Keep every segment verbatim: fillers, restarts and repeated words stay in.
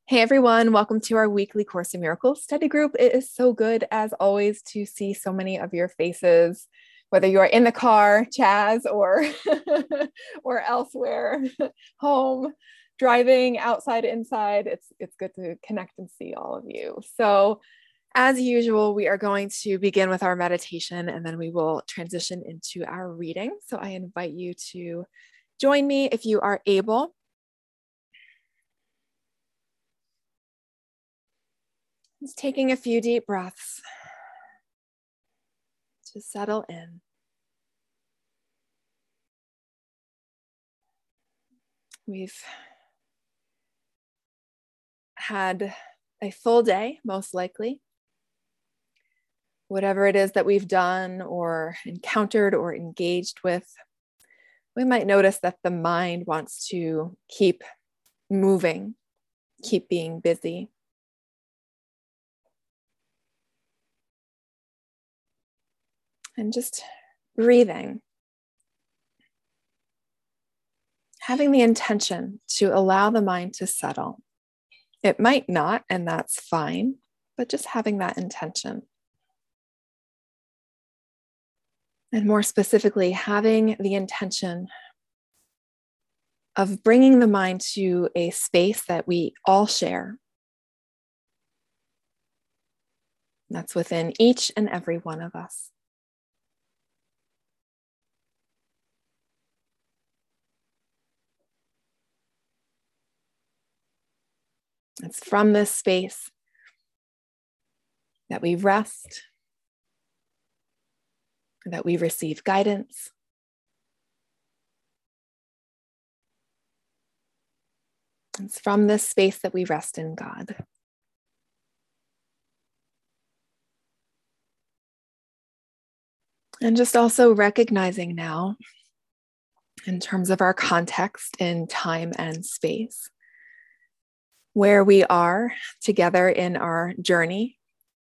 Hey everyone, welcome to our weekly Course in Miracles study group. It is so good as always to see so many of your faces, whether you are in the car, Chaz, or or elsewhere, home, driving, outside, inside. It's it's good to connect and see all of you. So as usual, we are going to begin with our meditation and then we will transition into our reading. So I invite you to join me if you are able. Just taking a few deep breaths to settle in. We've had a full day, most likely. Whatever it is that we've done or encountered or engaged with, we might notice that the mind wants to keep moving, keep being busy. And just breathing. Having the intention to allow the mind to settle. It might not, and that's fine, but just having that intention. And more specifically, having the intention of bringing the mind to a space that we all share. That's within each and every one of us. It's from this space that we rest, that we receive guidance. It's from this space that we rest in God. And just also recognizing now, in terms of our context in time and space, where we are together in our journey.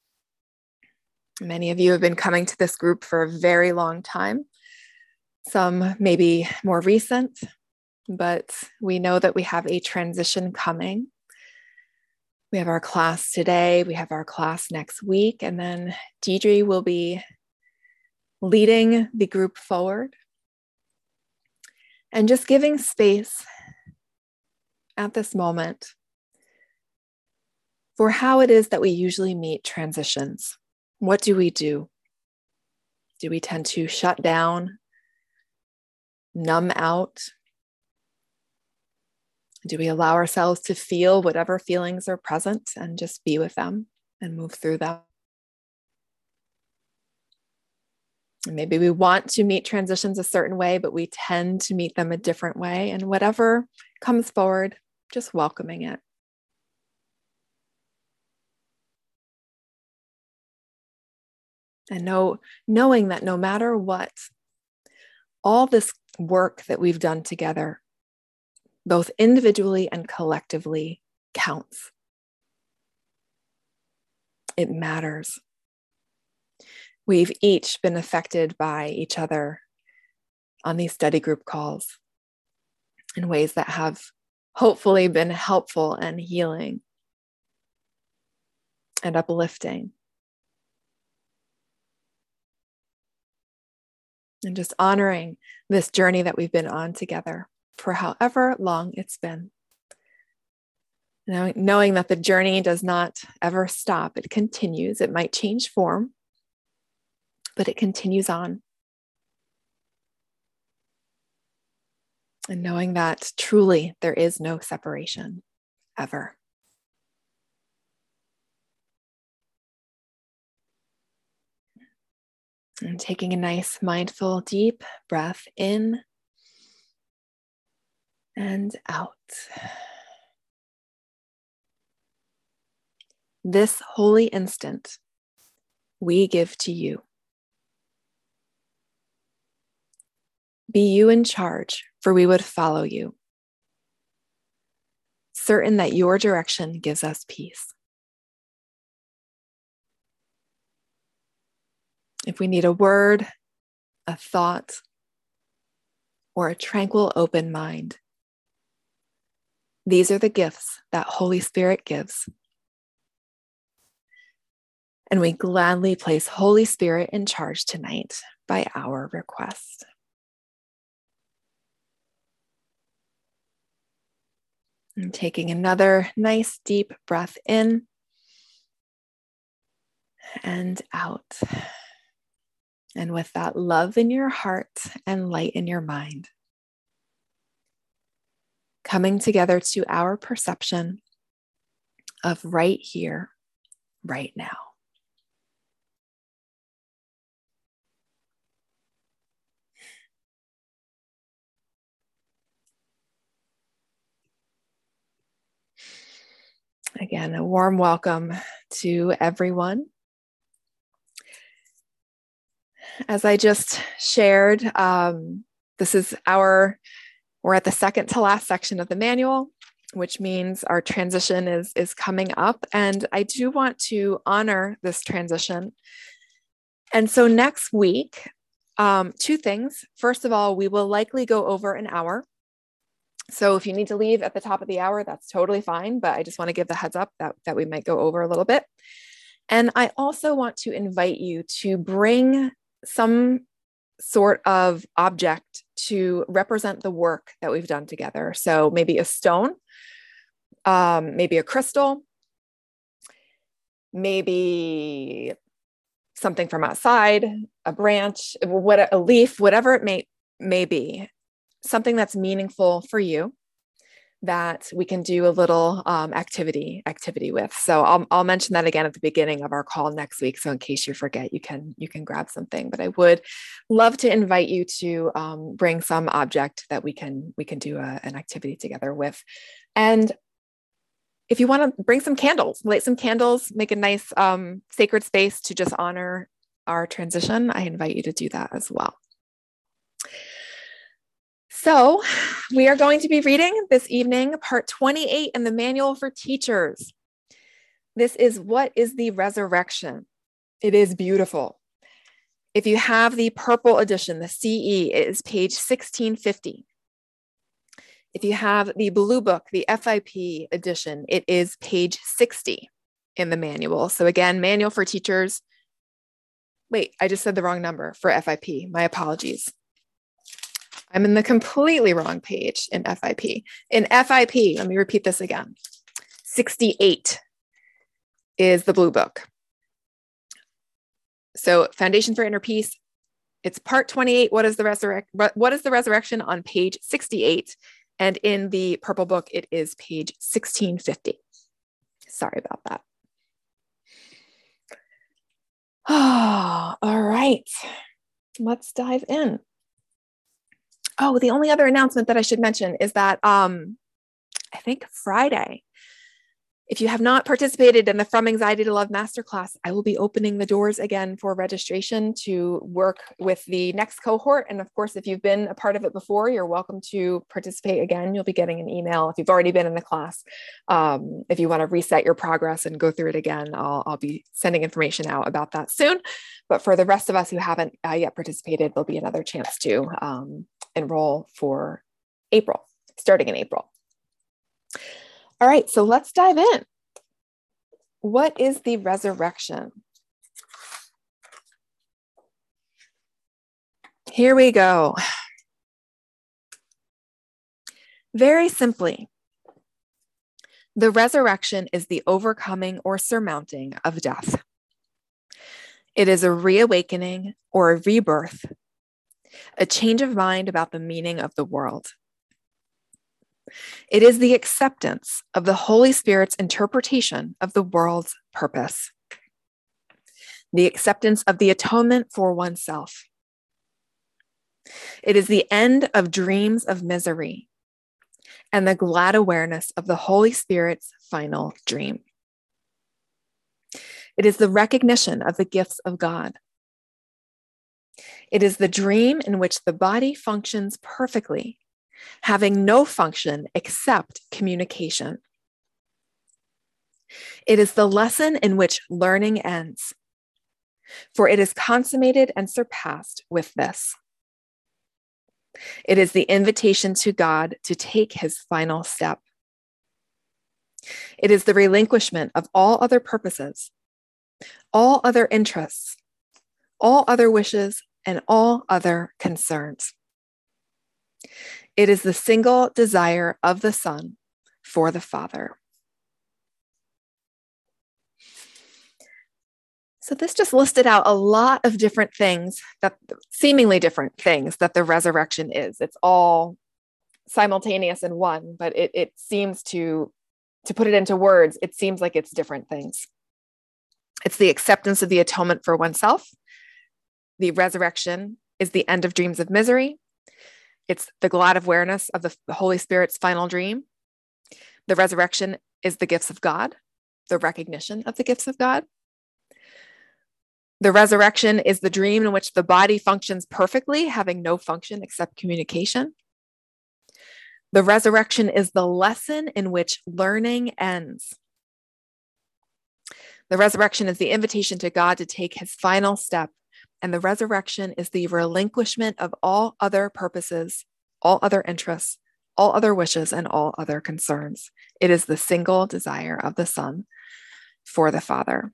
Many of you have been coming to this group for a very long time. Some maybe more recent, but we know that we have a transition coming. We have our class today, we have our class next week, and then Deidre will be leading the group forward. And just giving space at this moment for how it is that we usually meet transitions. What do we do? Do we tend to shut down, numb out? Do we allow ourselves to feel whatever feelings are present and just be with them and move through them? And maybe we want to meet transitions a certain way, but we tend to meet them a different way. And whatever comes forward, just welcoming it. And know, knowing that no matter what, all this work that we've done together, both individually and collectively, counts. It matters. We've each been affected by each other on these study group calls in ways that have hopefully been helpful and healing and uplifting. And just honoring this journey that we've been on together for however long it's been. Now, knowing that the journey does not ever stop, it continues. It might change form, but it continues on. And knowing that truly there is no separation ever. And taking a nice mindful deep breath in and out. This holy instant we give to you. Be you in charge, for we would follow you, certain that your direction gives us peace. If we need a word, a thought, or a tranquil open mind, These are the gifts that Holy Spirit gives. And we gladly place Holy Spirit in charge tonight by our request. And taking another nice deep breath in and out. And with that love in your heart and light in your mind, coming together to our perception of right here, right now. Again, a warm welcome to everyone. As I just shared, um, this is our, we're at the second to last section of the manual, which means our transition is, is coming up. And I do want to honor this transition. And so next week, um, two things. First of all, we will likely go over an hour. So if you need to leave at the top of the hour, that's totally fine. But I just want to give the heads up that, that we might go over a little bit. And I also want to invite you to bring some sort of object to represent the work that we've done together. So maybe a stone, um, maybe a crystal, maybe something from outside, a branch, what a leaf, whatever it may, may be. Something that's meaningful for you that we can do a little um, activity activity with. So I'll, I'll mention that again at the beginning of our call next week. So in case you forget, you can you can grab something. But I would love to invite you to um, bring some object that we can we can do a, an activity together with. And if you want to bring some candles, light some candles, make a nice um, sacred space to just honor our transition, I invite you to do that as well. So we are going to be reading this evening, part twenty-eight in the Manual for Teachers. This is What is the Resurrection? It is beautiful. If you have the purple edition, the C E, it is page sixteen fifty. If you have the blue book, the F I P edition, it is page sixty in the manual. So again, Manual for Teachers. Wait, I just said the wrong number for F I P. My apologies. I'm in the completely wrong page in F I P. In F I P, let me repeat this again. sixty-eight is the blue book. So Foundation for Inner Peace, it's part twenty-eight. What is the resurrect? What is the resurrection on page sixty-eight? And in the purple book, it is page sixteen fifty. Sorry about that. Oh, all right. Let's dive in. Oh, the only other announcement that I should mention is that um, I think Friday, if you have not participated in the From Anxiety to Love Masterclass, I will be opening the doors again for registration to work with the next cohort. And of course, if you've been a part of it before, you're welcome to participate again. You'll be getting an email if you've already been in the class. Um, if you want to reset your progress and go through it again, I'll, I'll be sending information out about that soon. But for the rest of us who haven't uh, yet participated, there'll be another chance to um, enroll for April, starting in April. All right, so let's dive in. What is the resurrection? Here we go. Very simply, the resurrection is the overcoming or surmounting of death. It is a reawakening or a rebirth, a change of mind about the meaning of the world. It is the acceptance of the Holy Spirit's interpretation of the world's purpose, the acceptance of the atonement for oneself. It is the end of dreams of misery and the glad awareness of the Holy Spirit's final dream. It is the recognition of the gifts of God. It is the dream in which the body functions perfectly, having no function except communication. It is the lesson in which learning ends, for it is consummated and surpassed with this. It is the invitation to God to take his final step, It is the relinquishment of all other purposes, all other interests, all other wishes, and all other concerns. It is the single desire of the Son for the Father. So this just listed out a lot of different things, that seemingly different things that the resurrection is. It's all simultaneous in one, but it, it seems to, to put it into words, it seems like it's different things. It's the acceptance of the atonement for oneself. The resurrection is the end of dreams of misery. It's the glad awareness of the Holy Spirit's final dream. The resurrection is the gifts of God, the recognition of the gifts of God. The resurrection is the dream in which the body functions perfectly, having no function except communication. The resurrection is the lesson in which learning ends. The resurrection is the invitation to God to take his final step. And the resurrection is the relinquishment of all other purposes, all other interests, all other wishes, and all other concerns. It is the single desire of the Son for the Father.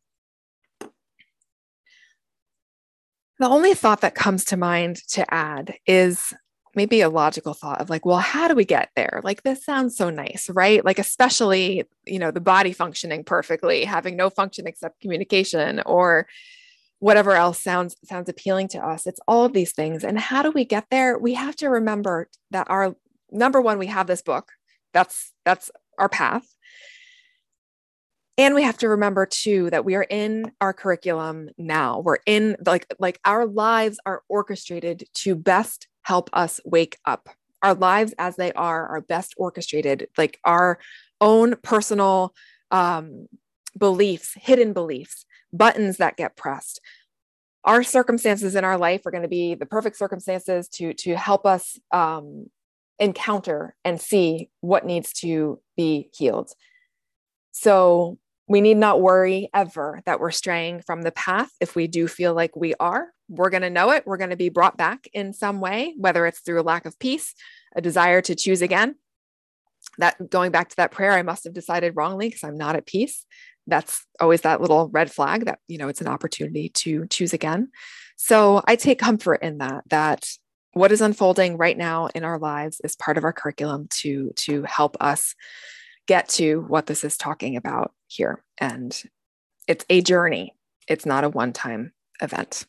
The only thought that comes to mind to add is maybe a logical thought of like, well, how do we get there? Like, this sounds so nice, right? Like, especially, you know, the body functioning perfectly, having no function except communication, or whatever else sounds, sounds appealing to us. It's all of these things. And how do we get there? We have to remember that our, number one, we have this book. That's, that's our path. And we have to remember too, that we are in our curriculum now. We're in like, like our lives are orchestrated to best help us wake up. Our lives as they are, are best orchestrated, like our own personal um, beliefs, hidden beliefs, buttons that get pressed. Our circumstances in our life are going to be the perfect circumstances to, to help us um, encounter and see what needs to be healed. So we need not worry ever that we're straying from the path. If we do feel like we are, we're going to know it. We're going to be brought back in some way, whether it's through a lack of peace, a desire to choose again. That going back to that prayer, I must have decided wrongly because I'm not at peace. That's always that little red flag that, you know, it's an opportunity to choose again. So I take comfort in that, that what is unfolding right now in our lives is part of our curriculum to, to help us get to what this is talking about here. And it's a journey. It's not a one-time event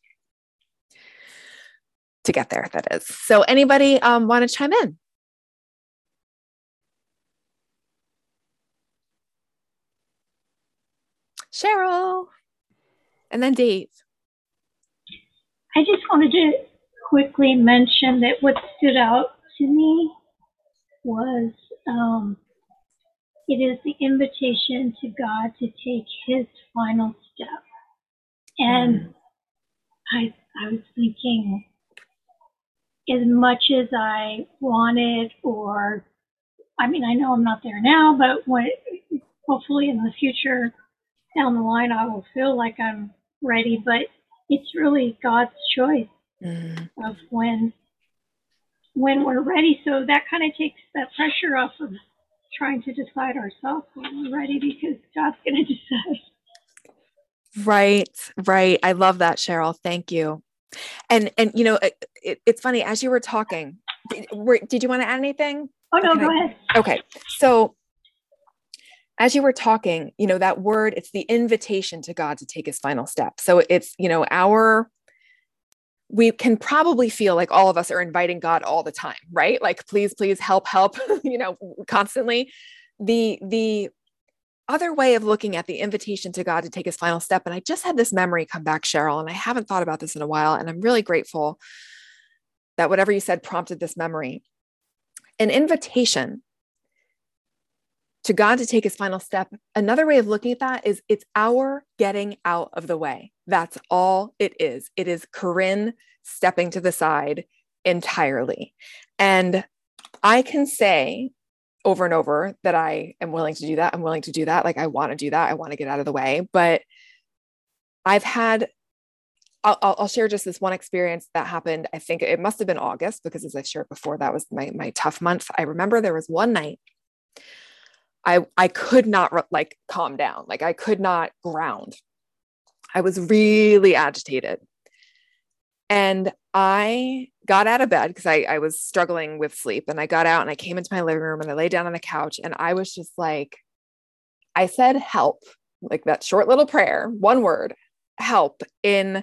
to get there, that is. So anybody um, want to chime in? Cheryl, and then Dave. I just wanted to quickly mention that what stood out to me was um, it is the invitation to God to take his final step. And mm. I, I was thinking, as much as I wanted, or, I mean, I know I'm not there now, but when, hopefully in the future down the line, I will feel like I'm ready, but it's really God's choice mm. of when, when we're ready. So that kind of takes that pressure off of trying to decide ourselves when we're ready, because God's going to decide. Right, right. I love that, Cheryl. Thank you. And, and, you know, it, it, it's funny, as you were talking, did, were, did you want to add anything? Oh, no, go I, ahead. Okay. So as you were talking, you know, that word, it's the invitation to God to take his final step. So it's, you know, our, we can probably feel like all of us are inviting God all the time, right? Like, please, please help, help, you know, constantly. The, the other way of looking at the invitation to God to take his final step. And I just had this memory come back, Cheryl, and I haven't thought about this in a while. And I'm really grateful that whatever you said prompted this memory. An invitation to God to take his final step. Another way of looking at that is it's our getting out of the way. That's all it is. It is Corinne stepping to the side entirely. And I can say over and over that I am willing to do that. I'm willing to do that. Like, I want to do that. I want to get out of the way. But I've had, I'll, I'll share just this one experience that happened. I think it must have been August, because as I've shared before, that was my, my tough month. I remember there was one night I, I could not like calm down. Like I could not ground. I was really agitated. And I got out of bed because I, I was struggling with sleep, and I got out and I came into my living room and I lay down on the couch, and I was just like, I said, help, like that short little prayer, one word, help, in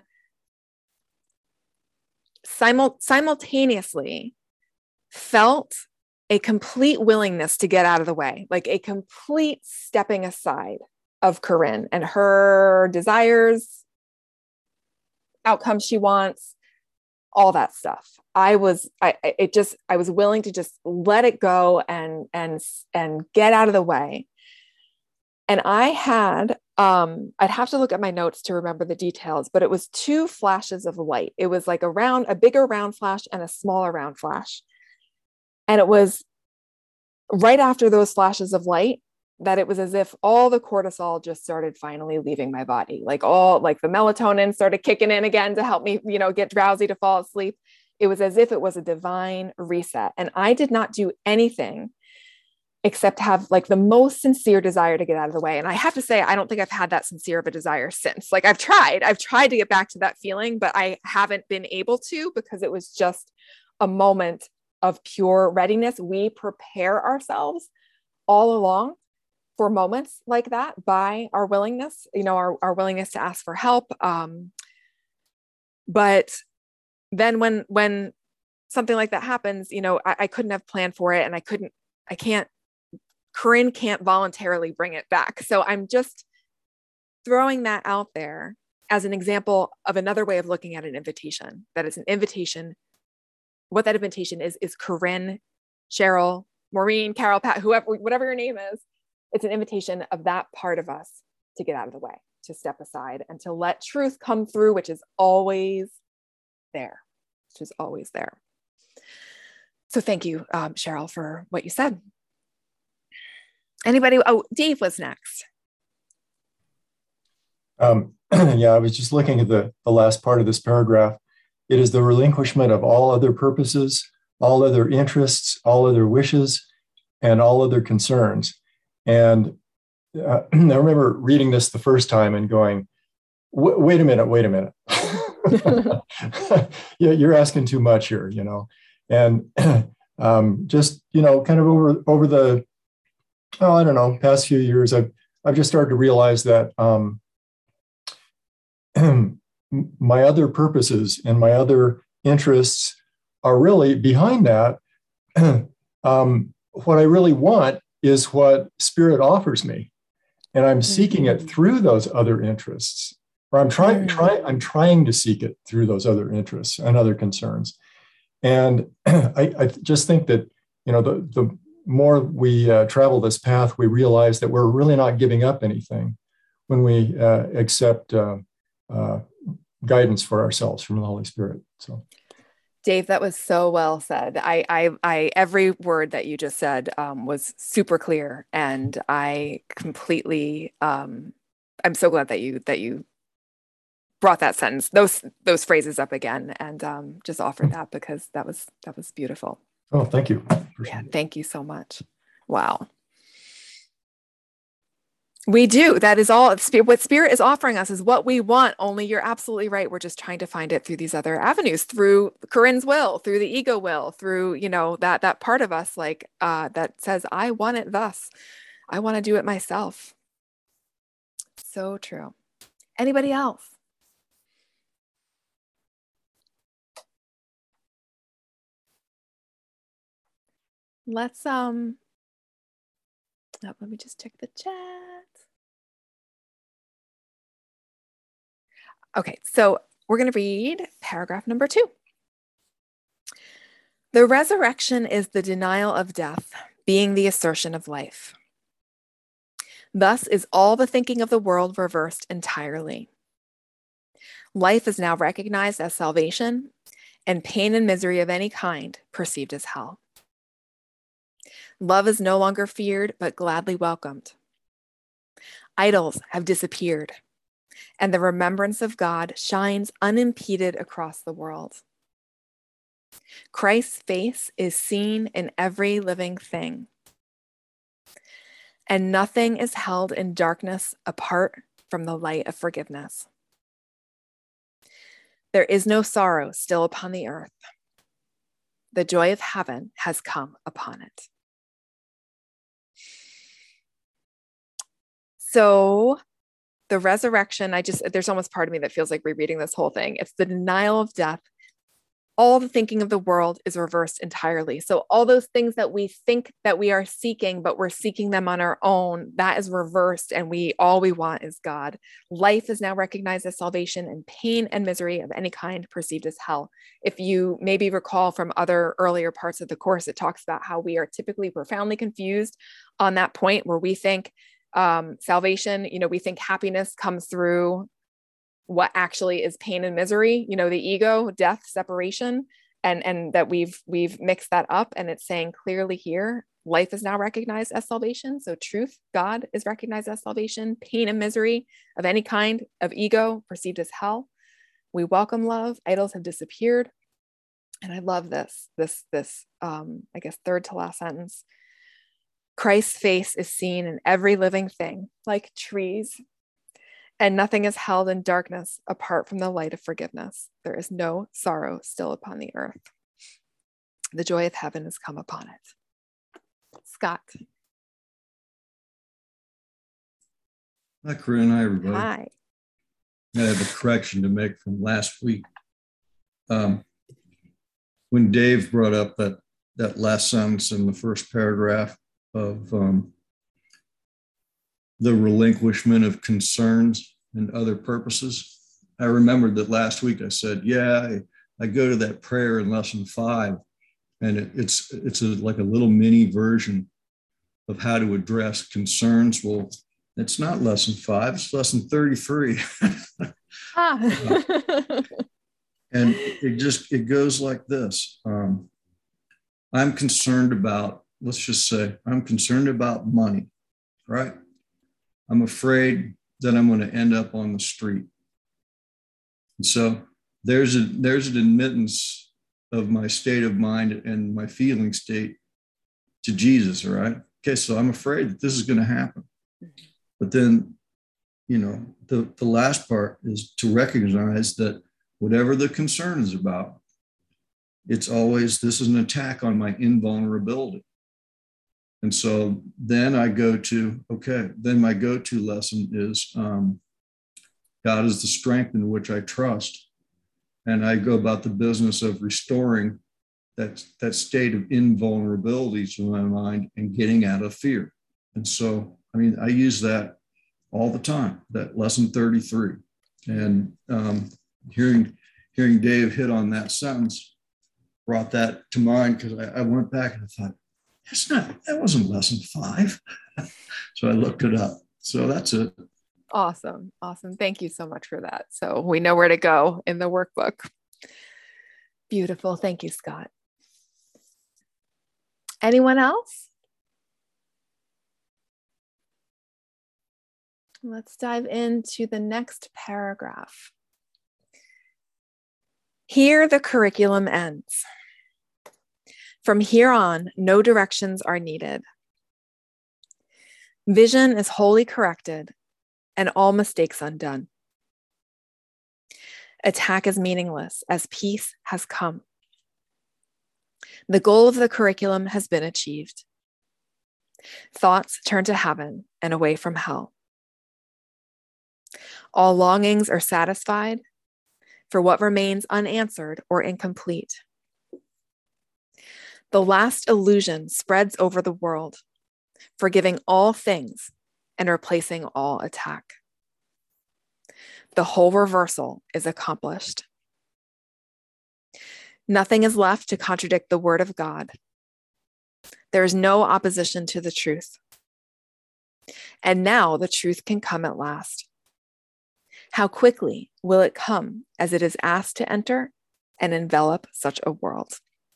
simul- simultaneously felt a complete willingness to get out of the way, like a complete stepping aside of Corinne and her desires, outcomes she wants, all that stuff. I was, I, it just, I was willing to just let it go and, and, and get out of the way. And I had, um, I'd have to look at my notes to remember the details, but it was two flashes of light. It was like a round, a bigger round flash and a smaller round flash. And it was right after those flashes of light that it was as if all the cortisol just started finally leaving my body. Like all, like the melatonin started kicking in again to help me, you know, get drowsy to fall asleep. It was as if it was a divine reset. And I did not do anything except have like the most sincere desire to get out of the way. And I have to say, I don't think I've had that sincere of a desire since. Like I've tried, I've tried to get back to that feeling, but I haven't been able to, because it was just a moment of pure readiness. We prepare ourselves all along for moments like that by our willingness, you know, our, our willingness to ask for help. Um, but then when, when something like that happens, you know, I, I couldn't have planned for it, and I couldn't, I can't, Corinne can't voluntarily bring it back. So I'm just throwing that out there as an example of another way of looking at an invitation. That is an invitation. What that invitation is, is Corinne, Cheryl, Maureen, Carol, Pat, whoever, whatever your name is. It's an invitation of that part of us to get out of the way, to step aside, and to let truth come through, which is always there, which is always there. So thank you, um, Cheryl, for what you said. Anybody? Oh, Dave was next. Um, yeah, I was just looking at the, the last part of this paragraph. It is the relinquishment of all other purposes, all other interests, all other wishes, and all other concerns. And uh, I remember reading this the first time and going, wait a minute, wait a minute. Yeah, you're asking too much here, you know. And um, just, you know, kind of over over the, oh, I don't know, past few years, I've, I've just started to realize that um, my other purposes and my other interests are really behind that. um, what I really want is what Spirit offers me, and I'm seeking it through those other interests, or I'm trying, try, I'm trying to seek it through those other interests and other concerns. And I, I just think that, you know, the, the more we uh, travel this path, we realize that we're really not giving up anything when we uh, accept uh, uh, guidance for ourselves from the Holy Spirit. So. Dave, that was so well said. I, I, I, every word that you just said um, was super clear, and I completely. Um, I'm so glad that you that you brought that sentence, those those phrases up again, and um, just offered that, because that was that was beautiful. Oh, thank you. Yeah, thank you so much. Wow. We do. That is all. What Spirit is offering us is what we want. Only you're absolutely right. We're just trying to find it through these other avenues, through Corinne's will, through the ego will, through, you know, that that part of us, like uh, that says, I want it thus. I want to do it myself. So true. Anybody else? Let's um. Oh, let me just check the chat. Okay, so we're going to read paragraph number two. The resurrection is the denial of death, being the assertion of life. Thus is all the thinking of the world reversed entirely. Life is now recognized as salvation, and pain and misery of any kind perceived as hell. Love is no longer feared, but gladly welcomed. Idols have disappeared, and the remembrance of God shines unimpeded across the world. Christ's face is seen in every living thing. And nothing is held in darkness apart from the light of forgiveness. There is no sorrow still upon the earth. The joy of heaven has come upon it. So the resurrection, I just, there's almost part of me that feels like rereading this whole thing. It's the denial of death. All the thinking of the world is reversed entirely. So all those things that we think that we are seeking, but we're seeking them on our own, that is reversed. And we, all we want is God. Life is now recognized as salvation, and pain and misery of any kind perceived as hell. If you maybe recall from other earlier parts of the course, it talks about how we are typically profoundly confused on that point where we think um, salvation, you know, we think happiness comes through what actually is pain and misery, you know, the ego, death, separation, and, and that we've, we've mixed that up. And it's saying clearly here, life is now recognized as salvation. So truth, God is recognized as salvation. Pain and misery of any kind of ego perceived as hell. We welcome love. Idols have disappeared. And I love this, this, this, um, I guess, third to last sentence. Christ's face is seen in every living thing, like trees, and nothing is held in darkness apart from the light of forgiveness. There is no sorrow still upon the earth. The joy of heaven has come upon it. Scott. Hi, Corinne. Hi, everybody. Hi. I have a correction to make from last week. Um, when Dave brought up that, that last sentence in the first paragraph of um, the relinquishment of concerns and other purposes, I remembered that last week I said, yeah, I, I go to that prayer in lesson five, and it, it's it's a, like a little mini version of how to address concerns. Well, it's not lesson five, it's lesson thirty-three. Ah. And it just, it goes like this. Um, I'm concerned about, let's just say, I'm concerned about money, right? I'm afraid that I'm going to end up on the street. And so there's a there's an admittance of my state of mind and my feeling state to Jesus, all right? Okay, so I'm afraid that this is going to happen. But then, you know, the, the last part is to recognize that whatever the concern is about, it's always, this is an attack on my invulnerability. And so then I go to, okay, then my go-to lesson is um, God is the strength in which I trust. And I go about the business of restoring that, that state of invulnerability to my mind and getting out of fear. And so, I mean, I use that all the time, that lesson thirty-three. And um, hearing, hearing Dave hit on that sentence brought that to mind, because I, I went back and I thought, That's not, that wasn't lesson five. So I looked it up. So that's it. Awesome. Awesome. Thank you so much for that. So we know where to go in the workbook. Beautiful. Thank you, Scott. Anyone else? Let's dive into the next paragraph. Here the curriculum ends. From here on, no directions are needed. Vision is wholly corrected and all mistakes undone. Attack is meaningless as peace has come. The goal of the curriculum has been achieved. Thoughts turn to heaven and away from hell. All longings are satisfied for what remains unanswered or incomplete. The last illusion spreads over the world, forgiving all things and replacing all attack. The whole reversal is accomplished. Nothing is left to contradict the word of God. There is no opposition to the truth. And now the truth can come at last. How quickly will it come as it is asked to enter and envelop such a world?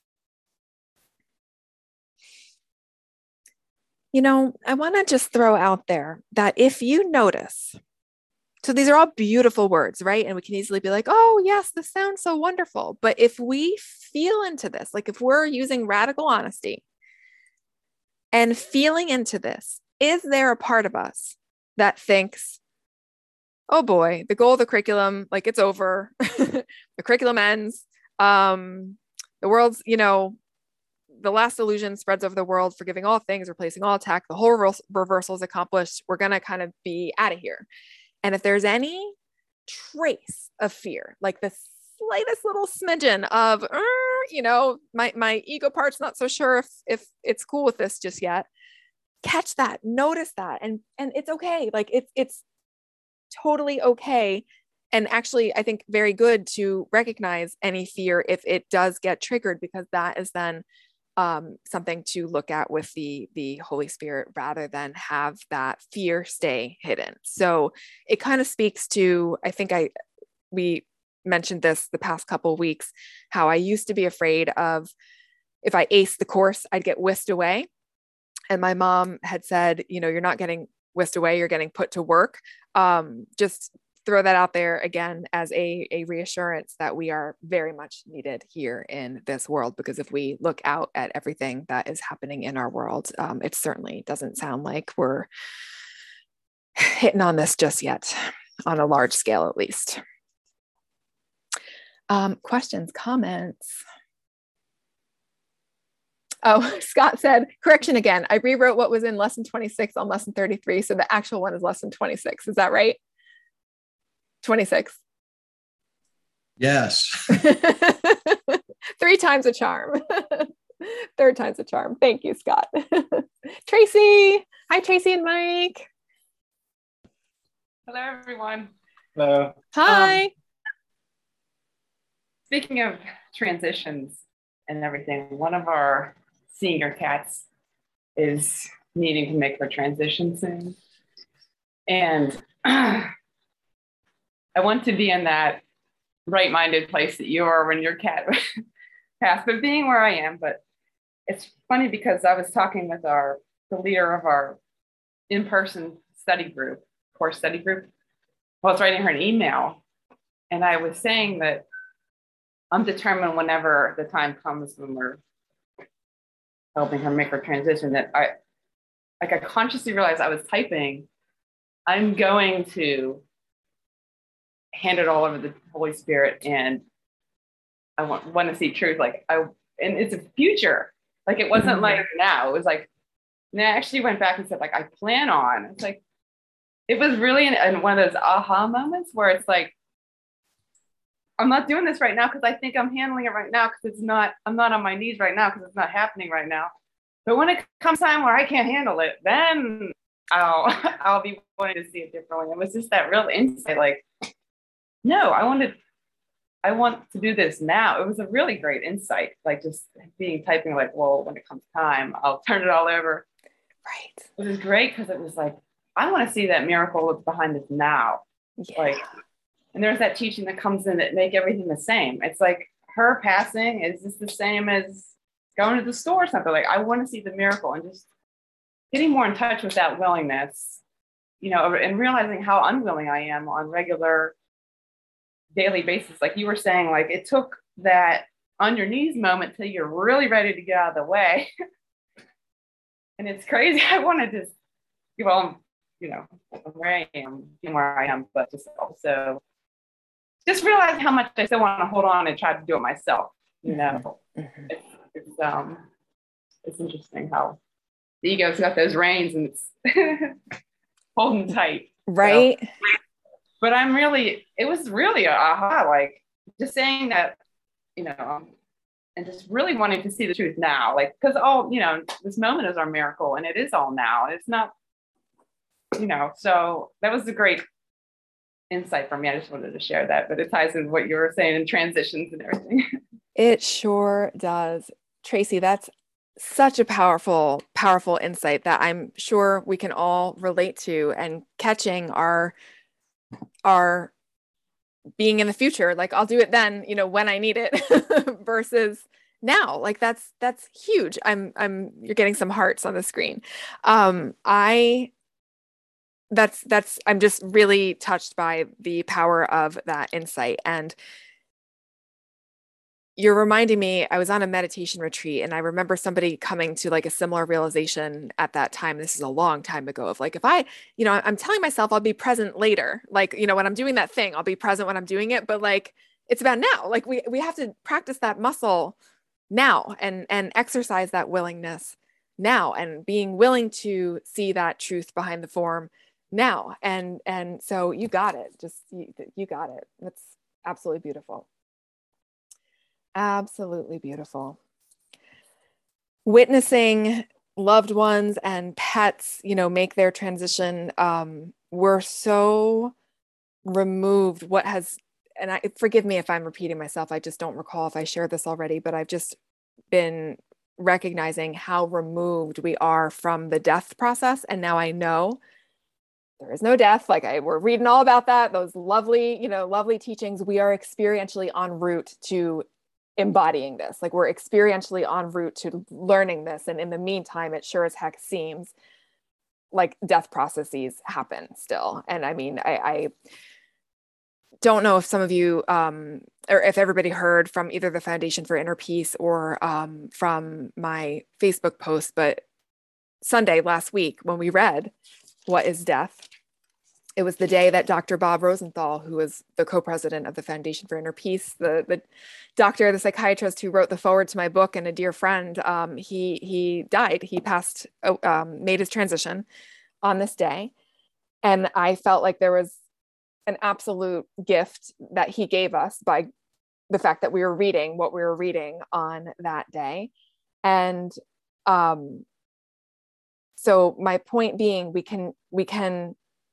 You know, I want to just throw out there that if you notice, so these are all beautiful words, right? And we can easily be like, oh, yes, this sounds so wonderful. But if we feel into this, like if we're using radical honesty and feeling into this, is there a part of us that thinks, oh boy, the goal of the curriculum, like it's over, the curriculum ends, um, the world's, you know, the last illusion spreads over the world, forgiving all things, replacing all attack, the whole reversal, reversal is accomplished. We're going to kind of be out of here. And if there's any trace of fear, like the slightest little smidgen of, uh, you know, my, my ego part's not so sure if, if it's cool with this just yet, catch that, notice that. And, and it's okay. Like it's, it's totally okay. And actually, I think very good to recognize any fear if it does get triggered, because that is then um, something to look at with the, the Holy Spirit rather than have that fear stay hidden. So it kind of speaks to, I think I, we mentioned this the past couple of weeks, how I used to be afraid of if I aced the course, I'd get whisked away. And my mom had said, you know, you're not getting whisked away, you're getting put to work. Um, just throw that out there again as a, a reassurance that we are very much needed here in this world, because if we look out at everything that is happening in our world, um, it certainly doesn't sound like we're hitting on this just yet, on a large scale at least. Um, questions, comments? Oh, Scott said, correction again. I rewrote what was in lesson twenty-six on lesson thirty-three. So the actual one is lesson twenty-six. Is that right? twenty-six. Yes. Three times a charm. Third time's a charm. Thank you, Scott. Tracy. Hi, Tracy and Mike. Hello, everyone. Hello. Hi. Um, speaking of transitions and everything, one of our senior cats is needing to make her transition soon. And I want to be in that right-minded place that you are when your cat passed, but being where I am. But it's funny because I was talking with our the leader of our in-person study group, course study group. Well, I was writing her an email, and I was saying that I'm determined whenever the time comes when we're helping her make her transition that I, like I consciously realized I was typing, I'm going to hand it all over the Holy Spirit, and I want, want to see truth. Like I, and it's a future. Like it wasn't like now. It was like, and I actually went back and said, like, I plan on. It's like, it was really in, in one of those aha moments where it's like, I'm not doing this right now because I think I'm handling it right now because it's not, I'm not on my knees right now because it's not happening right now. But when it comes time where I can't handle it, then I'll I'll be wanting to see it differently. It was just that real insight, like, no, I wanted, I want to do this now. It was a really great insight, like just being typing like, well, when it comes time, I'll turn it all over. Right. It was great because it was like, I want to see that miracle that's behind this now. Yeah. Like, and there's that teaching that comes in that make everything the same. It's like her passing is just the same as going to the store or something. Like, I want to see the miracle, and just getting more in touch with that willingness, you know, and realizing how unwilling I am on regular daily basis. Like you were saying, like it took that on your knees moment till you're really ready to get out of the way. And it's crazy. I want to just, well, you know, where I am, where I am, but just also just realize how much I still want to hold on and try to do it myself. You know, mm-hmm. it's, it's um, it's interesting how the ego's got those reins and it's holding tight, right? So, but I'm really, it was really a aha, like just saying that, you know, and just really wanting to see the truth now, like because all, you know, this moment is our miracle, and it is all now. It's not, you know. So that was a great insight for me. I just wanted to share that, but it ties in what you were saying in transitions and everything. It sure does. Tracy, that's such a powerful, powerful insight that I'm sure we can all relate to, and catching our, our being in the future, like I'll do it then, you know, when I need it versus now. Like that's, that's huge. I'm, I'm, you're getting some hearts on the screen. Um, I, that's, that's, I'm just really touched by the power of that insight. And you're reminding me, I was on a meditation retreat and I remember somebody coming to like a similar realization at that time. This is a long time ago of like, if I, you know, I'm telling myself I'll be present later. Like, you know, when I'm doing that thing, I'll be present when I'm doing it, but like, it's about now. Like we, we have to practice that muscle now and, and exercise that willingness now and being willing to see that truth behind the form now. And, and so you got it. Just, you, you got it. That's absolutely beautiful. Absolutely beautiful. Witnessing loved ones and pets, you know, make their transition. Um, we're so removed. What has, and I forgive me if I'm repeating myself. I just don't recall if I shared this already, but I've just been recognizing how removed we are from the death process. And now I know there is no death. Like I, we're reading all about that. Those lovely, you know, lovely teachings. We are experientially en route to embodying this. Like we're experientially en route to learning this. And in the meantime, it sure as heck seems like death processes happen still. And I mean, I, I don't know if some of you, um, or if everybody heard from either the Foundation for Inner Peace or um, from my Facebook post, but Sunday last week when we read What is Death? It was the day that Doctor Bob Rosenthal, who was the co-president of the Foundation for Inner Peace, the, the doctor, the psychiatrist who wrote the foreword to my book and a dear friend, um, he, he died. He passed, um, made his transition on this day. And I felt like there was an absolute gift that he gave us by the fact that we were reading what we were reading on that day. And um, so my point being, we can, we can,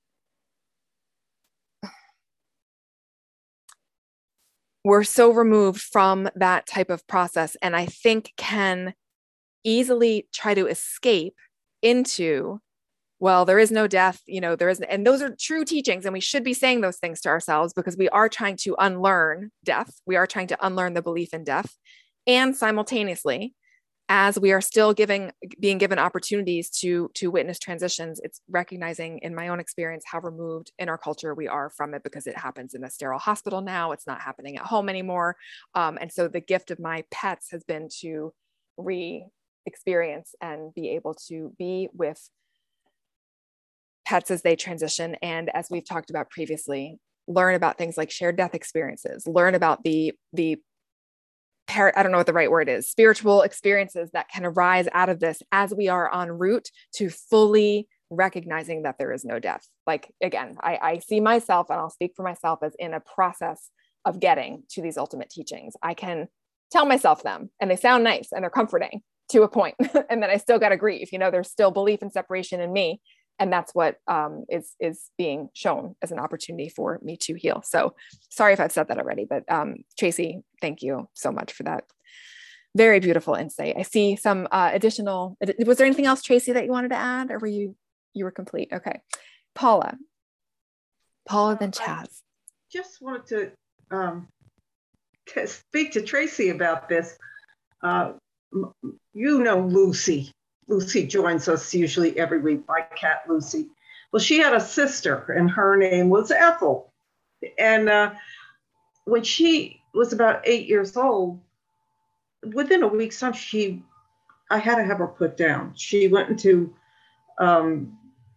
we're so removed from that type of process, and I think can easily try to escape into, well, there is no death, you know, there isn't, and those are true teachings, and we should be saying those things to ourselves because we are trying to unlearn death. We are trying to unlearn the belief in death, and simultaneously, as we are still giving, being given opportunities to, to witness transitions, it's recognizing in my own experience how removed in our culture we are from it because it happens in a sterile hospital now. It's not happening at home anymore. Um, and so the gift of my pets has been to re-experience and be able to be with pets as they transition. And as we've talked about previously, learn about things like shared death experiences, learn about the, the I don't know what the right word is, spiritual experiences that can arise out of this as we are en route to fully recognizing that there is no death. Like, again, I, I see myself, and I'll speak for myself, as in a process of getting to these ultimate teachings. I can tell myself them and they sound nice and they're comforting to a point. And then I still got to grieve, you know, there's still belief and separation in me. And that's what um, is, is being shown as an opportunity for me to heal. So sorry if I've said that already, but um, Tracy, thank you so much for that very beautiful insight. I see some uh, additional, was there anything else, Tracy, that you wanted to add, or were you, you were complete? Okay. Paula, Paula, then Chaz. I just wanted to, um, to speak to Tracy about this. Uh, you know Lucy. Lucy joins us usually every week, my cat Lucy. Well, she had a sister and her name was Ethel. And uh, when she was about eight years old, within a week's time, she, I had to have her put down. She went into um,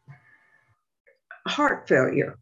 heart failure.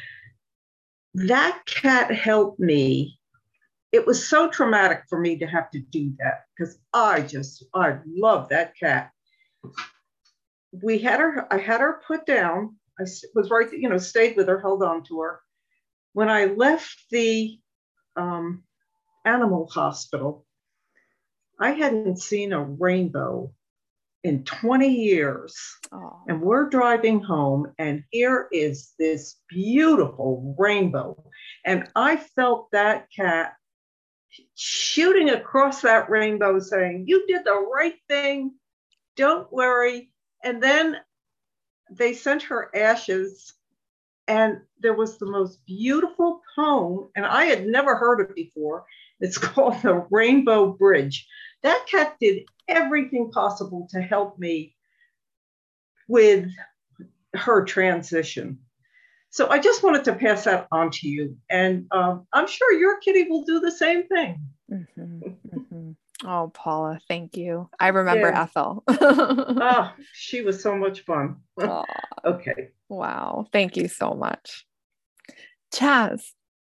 That cat helped me. It was so traumatic for me to have to do that because I just, I love that cat. We had her, I had her put down. I was right, you know, stayed with her, held on to her. When I left the um, animal hospital, I hadn't seen a rainbow in twenty years. Oh. And we're driving home and here is this beautiful rainbow. And I felt that cat shooting across that rainbow saying, you did the right thing. Don't worry. And then they sent her ashes and there was the most beautiful poem, and I had never heard it before. It's called The Rainbow Bridge. That cat did everything possible to help me with her transition. So I just wanted to pass that on to you. And um, I'm sure your kitty will do the same thing. Mm-hmm, mm-hmm. Oh, Paula, thank you. I remember Yeah. Ethel. Oh, she was so much fun. Aw, Okay. wow. Thank you so much. Chaz.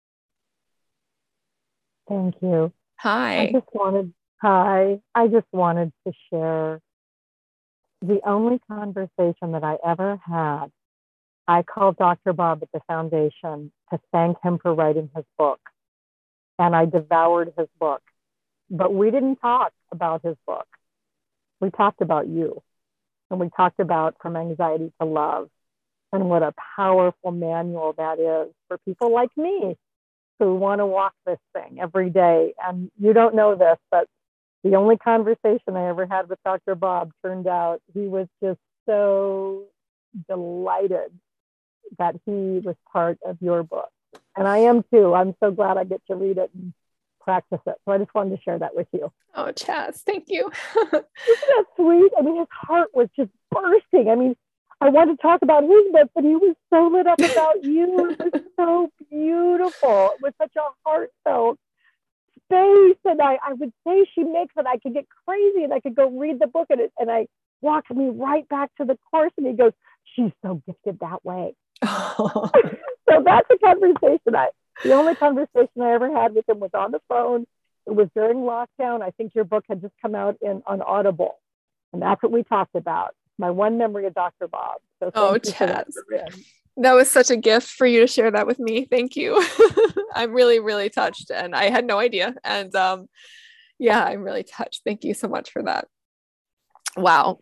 Thank you. I Hi. just wanted, hi, I just wanted to share the only conversation that I ever had. I called Doctor Bob at the foundation to thank him for writing his book, and I devoured his book. But we didn't talk about his book. We talked about you, and we talked about From Anxiety to Love, and what a powerful manual that is for people like me who want to walk this thing every day. And you don't know this, but the only conversation I ever had with Doctor Bob turned out he was just so delighted that he was part of your book. And I am too. I'm so glad I get to read it and practice it. So I just wanted to share that with you. Oh, Chaz, thank you. Isn't that sweet? I mean, his heart was just bursting. I mean, I wanted to talk about his book, but he was so lit up about you. It was so beautiful. It was such a heartfelt space. And I, I would say she makes it. I could get crazy and I could go read the book and it, and I walked me right back to the course. And he goes, she's so gifted that way. Oh. So that's a conversation. I, the only conversation I ever had with him was on the phone. It was during lockdown. I think your book had just come out in on Audible. And that's what we talked about. My one memory of Doctor Bob. So Oh, Chaz. That, that was such a gift for you to share that with me. Thank you. I'm really, really touched. And I had no idea. And um, yeah, I'm really touched. Thank you so much for that. Wow.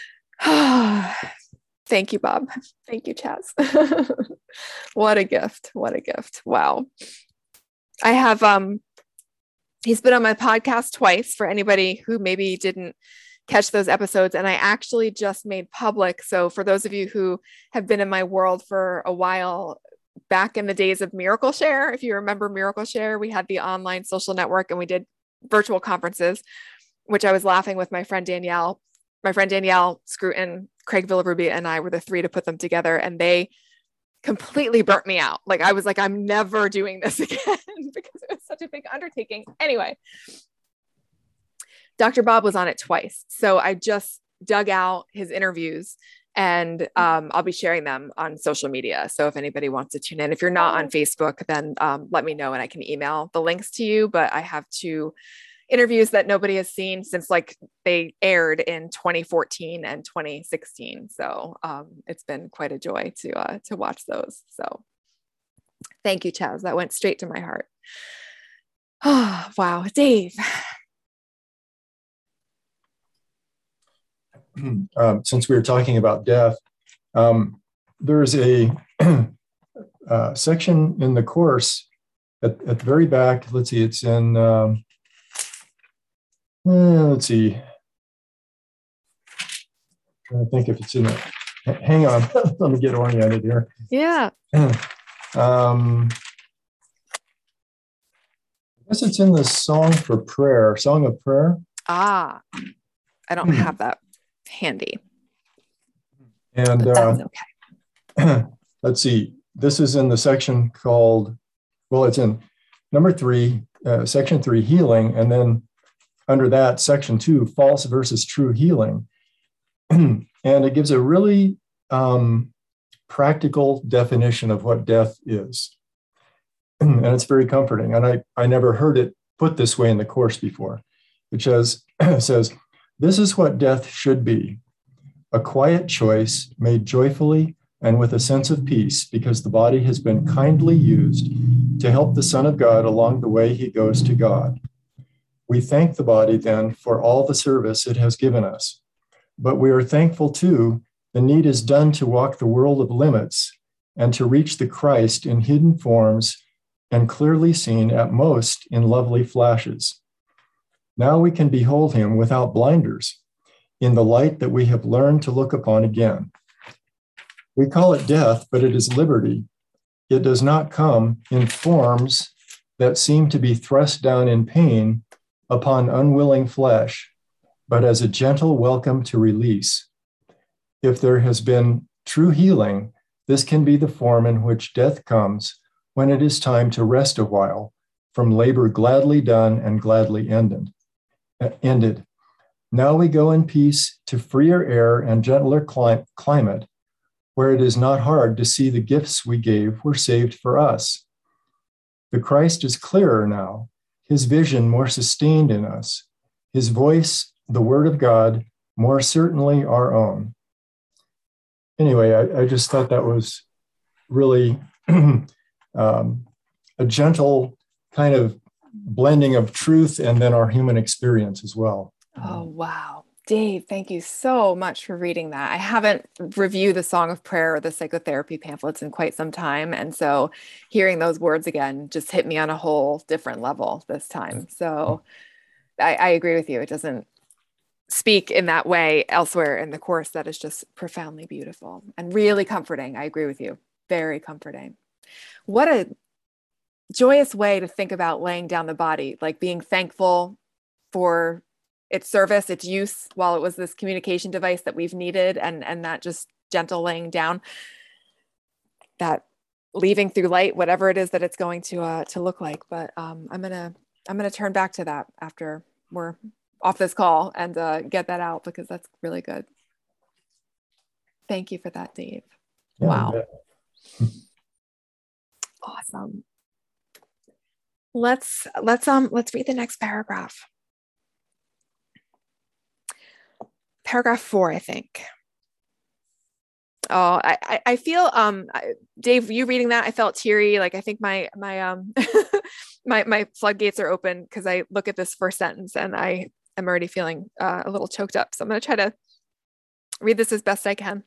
Thank you, Bob. Thank you, Chaz. What a gift. What a gift. Wow. I have, um, he's been on my podcast twice for anybody who maybe didn't catch those episodes. And I actually just made public. So for those of you who have been in my world for a while, back in the days of Miracle Share, if you remember Miracle Share, we had the online social network and we did virtual conferences, which I was laughing with my friend Danielle, my friend Danielle Scruton, Craig Villaruby, and I were the three to put them together. And they completely burnt me out. Like I was like, I'm never doing this again because it was such a big undertaking. Anyway, Doctor Bob was on it twice. So I just dug out his interviews and um, I'll be sharing them on social media. So if anybody wants to tune in, if you're not on Facebook, then um, let me know and I can email the links to you. But I have two interviews that nobody has seen since like they aired in twenty fourteen and twenty sixteen. So um, it's been quite a joy to, uh, to watch those. So thank you, Chaz. That went straight to my heart. Oh, wow. Dave. Um, since we were talking about death, um, there's a uh, section in the course at, at the very back. Let's see, it's in, um, uh, let's see, I think if it's in the, hang on, let me get oriented here. Yeah. um, I guess it's in the Song for Prayer, Song of Prayer. Ah, I don't have that handy. And but that's uh, okay. Let's see, this is in the section called, well, it's in number three, uh, section three, healing. And then under that, section two, false versus true healing. And it gives a really um, practical definition of what death is. And it's very comforting. And I, I never heard it put this way in the course before. It says, says, this is what death should be, a quiet choice made joyfully and with a sense of peace because the body has been kindly used to help the Son of God along the way he goes to God. We thank the body then for all the service it has given us, but we are thankful too the need is done to walk the world of limits and to reach the Christ in hidden forms and clearly seen at most in lovely flashes. Now we can behold him without blinders, in the light that we have learned to look upon again. We call it death, but it is liberty. It does not come in forms that seem to be thrust down in pain upon unwilling flesh, but as a gentle welcome to release. If there has been true healing, this can be the form in which death comes when it is time to rest a while from labor gladly done and gladly ended. Uh, ended. Now we go in peace to freer air and gentler cli- climate, where it is not hard to see the gifts we gave were saved for us. The Christ is clearer now, his vision more sustained in us, his voice, the word of God, more certainly our own. Anyway, I, I just thought that was really um, a gentle kind of blending of truth and then our human experience as well. Oh, wow. Dave, thank you so much for reading that. I haven't reviewed the Song of Prayer or the psychotherapy pamphlets in quite some time. And so hearing those words again just hit me on a whole different level this time. So I, I agree with you. It doesn't speak in that way elsewhere in the course. That is just profoundly beautiful and really comforting. I agree with you. Very comforting. What a joyous way to think about laying down the body, like being thankful for its service, its use while it was this communication device that we've needed, and and that just gentle laying down, that leaving through light, whatever it is that it's going to uh, to look like. But um, I'm gonna I'm gonna turn back to that after we're off this call and uh, get that out, because that's really good. Thank you for that, Dave. Yeah, wow, awesome. Let's let's um let's read the next paragraph. Paragraph four, I think. Oh, I, I feel, um, Dave, you reading that, I felt teary. Like, I think my, my, um, my, my floodgates are open because I look at this first sentence and I am already feeling uh, a little choked up. So I'm going to try to read this as best I can.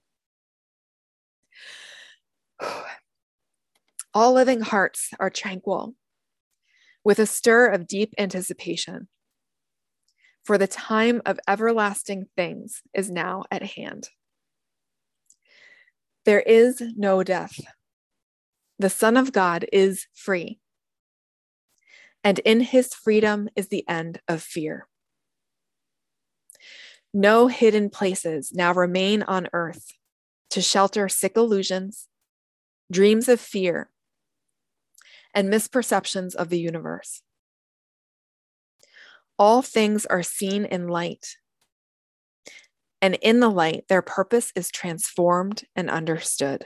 All living hearts are tranquil, with a stir of deep anticipation. For the time of everlasting things is now at hand. There is no death. The Son of God is free. And in his freedom is the end of fear. No hidden places now remain on earth to shelter sick illusions, dreams of fear, and misperceptions of the universe. All things are seen in light, and in the light, their purpose is transformed and understood.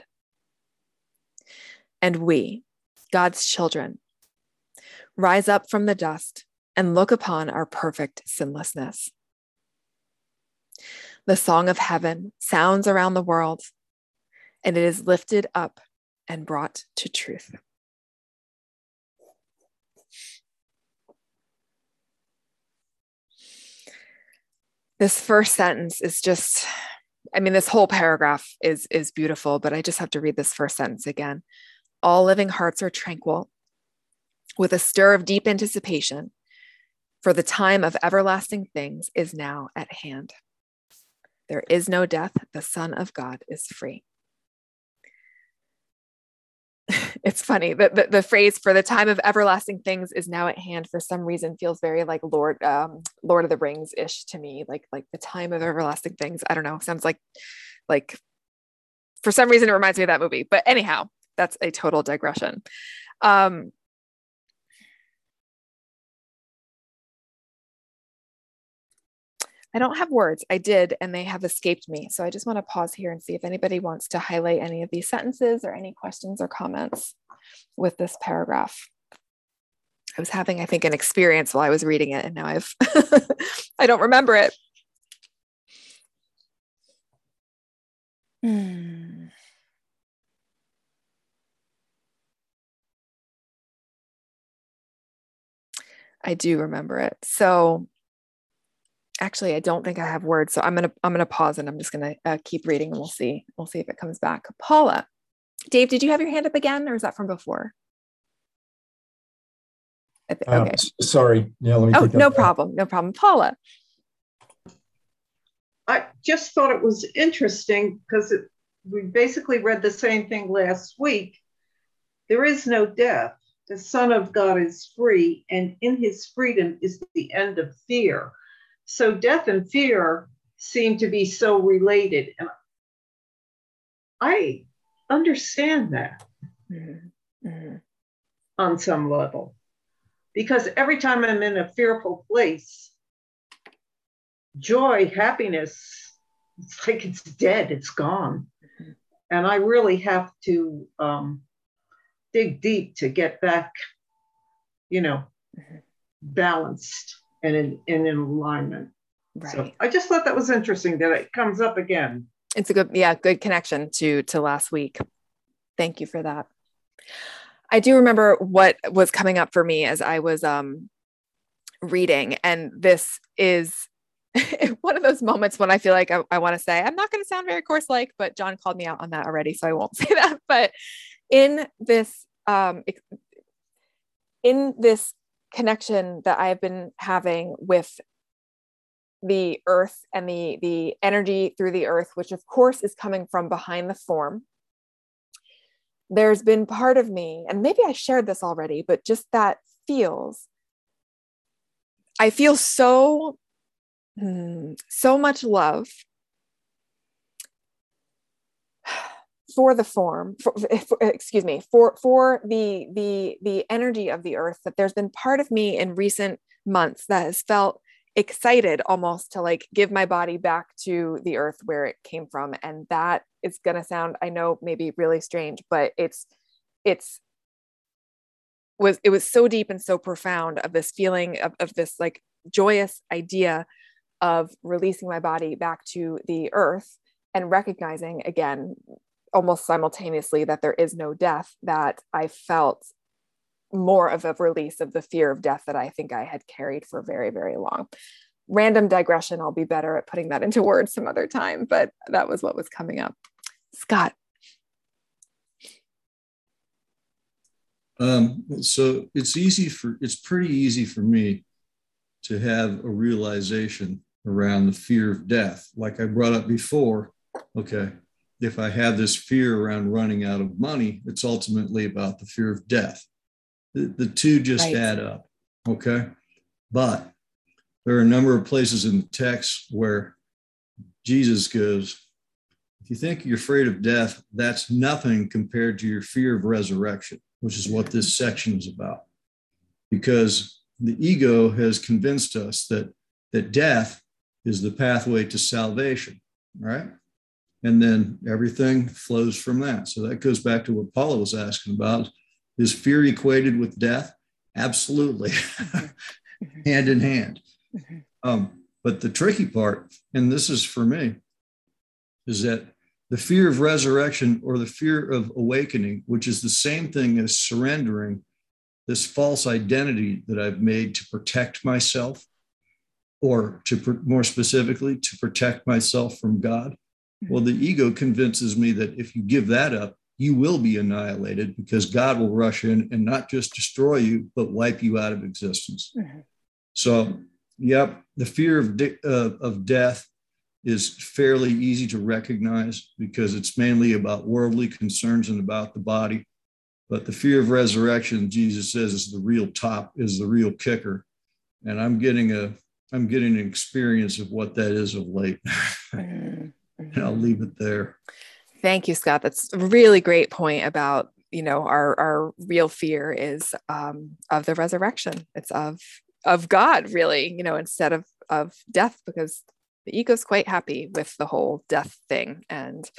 And we, God's children, rise up from the dust and look upon our perfect sinlessness. The song of heaven sounds around the world, and it is lifted up and brought to truth. This first sentence is just, I mean, this whole paragraph is, is beautiful, but I just have to read this first sentence again. All living hearts are tranquil, with a stir of deep anticipation, for the time of everlasting things is now at hand. There is no death. The Son of God is free. It's funny that the, the phrase "for the time of everlasting things is now at hand" for some reason feels very like Lord um, Lord of the Rings ish to me. Like like the time of everlasting things. I don't know. Sounds like like for some reason it reminds me of that movie. But anyhow, that's a total digression. Um, I don't have words. I did, and they have escaped me. So I just want to pause here and see if anybody wants to highlight any of these sentences or any questions or comments with this paragraph. I was having, I think, an experience while I was reading it, and now I've, I don't remember it. Hmm. I do remember it. So actually, I don't think I have words, so I'm gonna I'm gonna pause and I'm just gonna uh, keep reading, and we'll see we'll see if it comes back. Paula, Dave, did you have your hand up again, or is that from before? Okay. Um, sorry. Yeah, let me. Oh, take that no back. problem. No problem. Paula. I just thought it was interesting because we basically read the same thing last week. There is no death. The Son of God is free, and in his freedom is the end of fear. So death and fear seem to be so related. And I understand that mm-hmm. Mm-hmm. on some level. Because every time I'm in a fearful place, joy, happiness, it's like it's dead, it's gone. Mm-hmm. And I really have to um, dig deep to get back, you know, mm-hmm. balanced and in, and in alignment. Right. So I just thought that was interesting that it comes up again. It's a good, yeah, good connection to, to last week. Thank you for that. I do remember what was coming up for me as I was um, reading, and this is one of those moments when I feel like I, I want to say, I'm not going to sound very course-like, but John called me out on that already, so I won't say that. But in this, um, in this connection that I have been having with the earth and the, the energy through the earth, which of course is coming from behind the form, there's been part of me, and maybe I shared this already, but just that feels, I feel so, so much love for the form, for, for, excuse me, for, for the, the, the energy of the earth, that there's been part of me in recent months that has felt excited almost to like give my body back to the earth where it came from. And that is going to sound, I know, maybe really strange, but it's, it's, was, it was so deep and so profound of this feeling of, of this like joyous idea of releasing my body back to the earth and recognizing again, almost simultaneously, that there is no death, that I felt more of a release of the fear of death that I think I had carried for very, very long. Random digression. I'll be better at putting that into words some other time, but that was what was coming up. Scott. Um, so it's easy for, it's pretty easy for me to have a realization around the fear of death. Like I brought up before, okay, if I have this fear around running out of money, it's ultimately about the fear of death. The, the two just right. add up, okay? But there are a number of places in the text where Jesus goes, if you think you're afraid of death, that's nothing compared to your fear of resurrection, which is what this section is about. Because the ego has convinced us that, that death is the pathway to salvation, right? And then everything flows from that. So that goes back to what Paula was asking about. Is fear equated with death? Absolutely. Hand in hand. Um, but the tricky part, and this is for me, is that the fear of resurrection or the fear of awakening, which is the same thing as surrendering this false identity that I've made to protect myself, or to more specifically, to protect myself from God. Well, the ego convinces me that if you give that up, you will be annihilated because God will rush in and not just destroy you, but wipe you out of existence. Mm-hmm. So, yep, the fear of, de- uh, of death is fairly easy to recognize because it's mainly about worldly concerns and about the body. But the fear of resurrection, Jesus says, is the real top, is the real kicker. And I'm getting a, I'm getting an experience of what that is of late. Mm-hmm. And I'll leave it there. Thank you, Scott. That's a really great point about, you know, our, our real fear is um, of the resurrection. It's of, of God, really, you know, instead of, of death, because the ego's quite happy with the whole death thing. And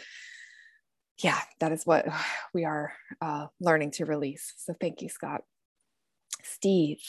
yeah, that is what we are uh, learning to release. So thank you, Scott. Steve.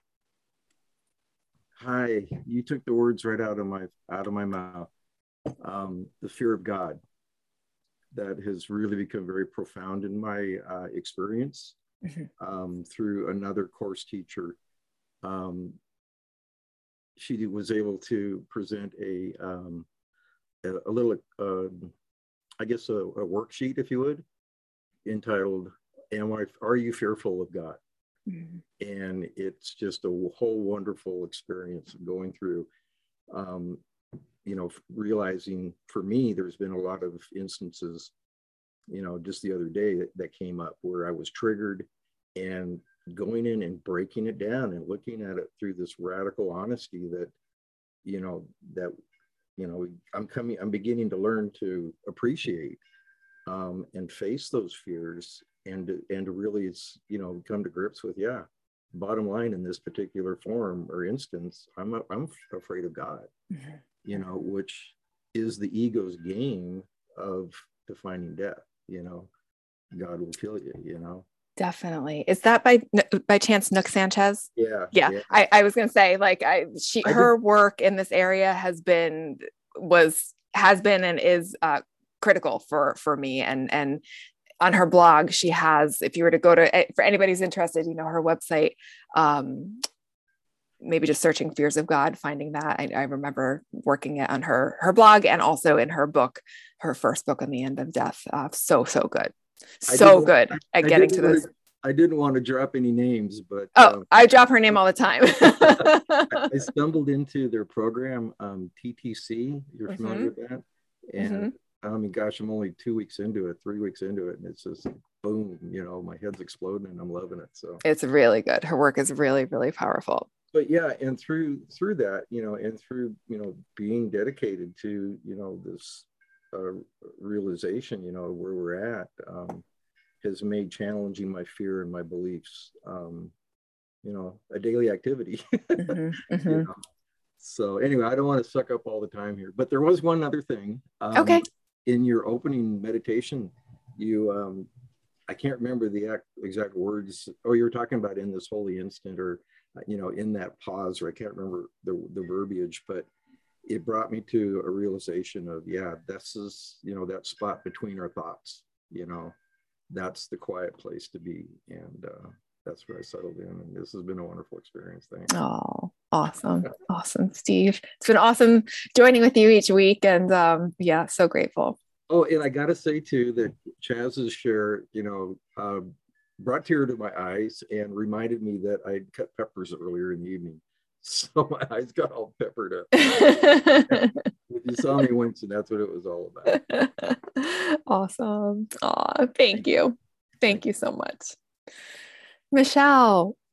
Hi, you took the words right out of my, out of my mouth. Um, the fear of God. That has really become very profound in my uh, experience mm-hmm. um, through another course teacher. Um, she was able to present a, um, a, a little, uh, I guess, a, a worksheet, if you would, entitled, Am I, Are You Fearful of God? Mm-hmm. And it's just a whole wonderful experience of going through um, you know, realizing for me, there's been a lot of instances, you know, just the other day that, that came up where I was triggered, and going in and breaking it down and looking at it through this radical honesty that, you know, that, you know, I'm coming, I'm beginning to learn to appreciate um, and face those fears and, and to really, you know, come to grips with, yeah, bottom line, in this particular form or instance, I'm a, I'm afraid of God, mm-hmm. you know, which is the ego's game of defining death. You know, God will kill you. You know. Definitely. Is that by by chance Nook Sanchez? Yeah. Yeah. yeah. I, I was gonna say, like, I she I her did. work in this area has been was has been and is uh, critical for for me. And and on her blog, she has, if you were to go to, for anybody who's interested, you know, her website, um, maybe just searching Fears of God, finding that. I, I remember working it on her her blog and also in her book, her first book on the end of death. Uh, so so good. So good I, at I getting to this. To, I didn't want to drop any names, but oh, um, I drop her name all the time. I, I stumbled into their program, um, T T C. You're familiar mm-hmm. with that? And mm-hmm. I mean, gosh, I'm only two weeks into it, three weeks into it, and it's just boom. You know, my head's exploding, and I'm loving it. So it's really good. Her work is really, really powerful. But yeah, and through through that, you know, and through you know being dedicated to you know this. Uh, realization, you know, where we're at um, has made challenging my fear and my beliefs, um, you know, a daily activity. mm-hmm, mm-hmm. You know? So anyway, I don't want to suck up all the time here, but there was one other thing. Um, okay. In your opening meditation, you, um, I can't remember the act, exact words. Oh, you were talking about in this holy instant, or you know, in that pause, or I can't remember the the verbiage, but it brought me to a realization of, yeah, this is, you know, that spot between our thoughts, you know, that's the quiet place to be. And uh, that's where I settled in. And this has been a wonderful experience. Thanks. Oh, awesome. Awesome, Steve. It's been awesome joining with you each week. And um, yeah, so grateful. Oh, and I got to say too, that Chaz's share, you know, uh, brought tear to my eyes and reminded me that I'd cut peppers earlier in the evening. So my eyes got all peppered up. You saw me once, and that's what it was all about. Awesome. Aw, thank you. Thank you so much. Michelle.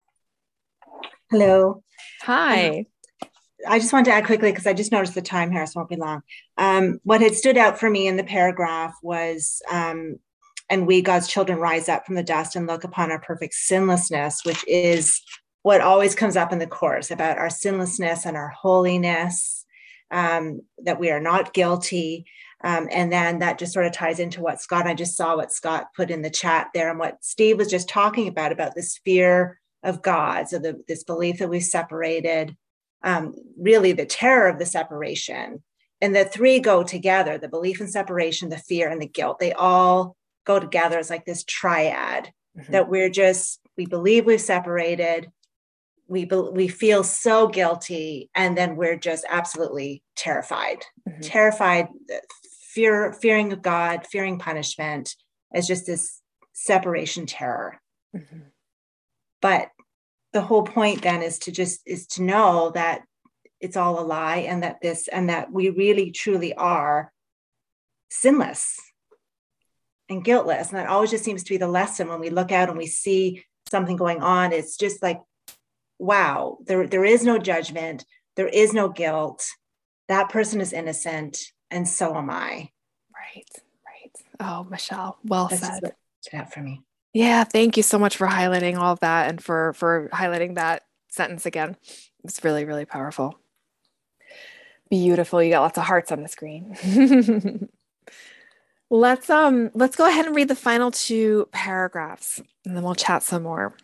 Hello. Hi. Um, I just want to add quickly, because I just noticed the time here, so it won't be long. Um, what had stood out for me in the paragraph was, um, and we, God's children, rise up from the dust and look upon our perfect sinlessness, which is what always comes up in the course about our sinlessness and our holiness, um, that we are not guilty. Um, and then that just sort of ties into what Scott, I just saw what Scott put in the chat there, and what Steve was just talking about, about this fear of God. So the, this belief that we've separated, um, really the terror of the separation. And the three go together, the belief in separation, the fear, and the guilt. They all go together as like this triad, mm-hmm. that we're just, we believe we've separated, we be, we feel so guilty, and then we're just absolutely terrified, mm-hmm. terrified, fear, fearing of God, fearing punishment, as just this separation terror. Mm-hmm. But the whole point then is to just is to know that it's all a lie, and that this and that we really truly are sinless and guiltless. And that always just seems to be the lesson when we look out and we see something going on. It's just like, wow, there, there is no judgment. There is no guilt. That person is innocent, and so am I. Right, right. Oh, Michelle, well That's said. Just stood out for me. Yeah, thank you so much for highlighting all of that, and for for highlighting that sentence again. It's really, really powerful. Beautiful. You got lots of hearts on the screen. let's um let's go ahead and read the final two paragraphs, and then we'll chat some more.